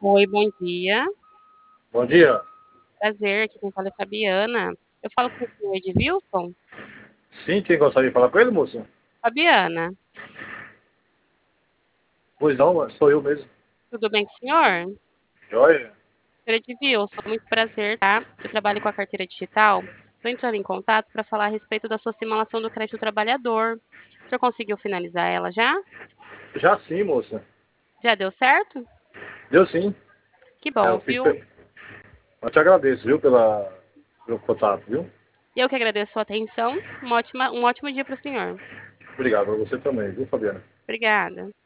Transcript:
Oi, bom dia. Bom dia. Prazer, aqui quem fala é Fabiana. Eu falo com o senhor Edvilson? Sim, quem gostaria de falar com ele, moço? Fabiana, Pois não, sou eu mesmo. tudo bem com o senhor? Joia? Senhor Edvilson, muito prazer, tá? Eu trabalho com a carteira digital. Estou entrando em contato para falar a respeito da sua simulação do crédito trabalhador. O senhor conseguiu finalizar ela já? Já sim, moça. Já deu certo? Deu sim. Que Eu bom, fiz. viu? Eu te agradeço, viu, pelo contato, viu? E eu que agradeço a sua atenção. Um ótimo dia para o senhor. Obrigado a você também, viu, Fabiana? Obrigada.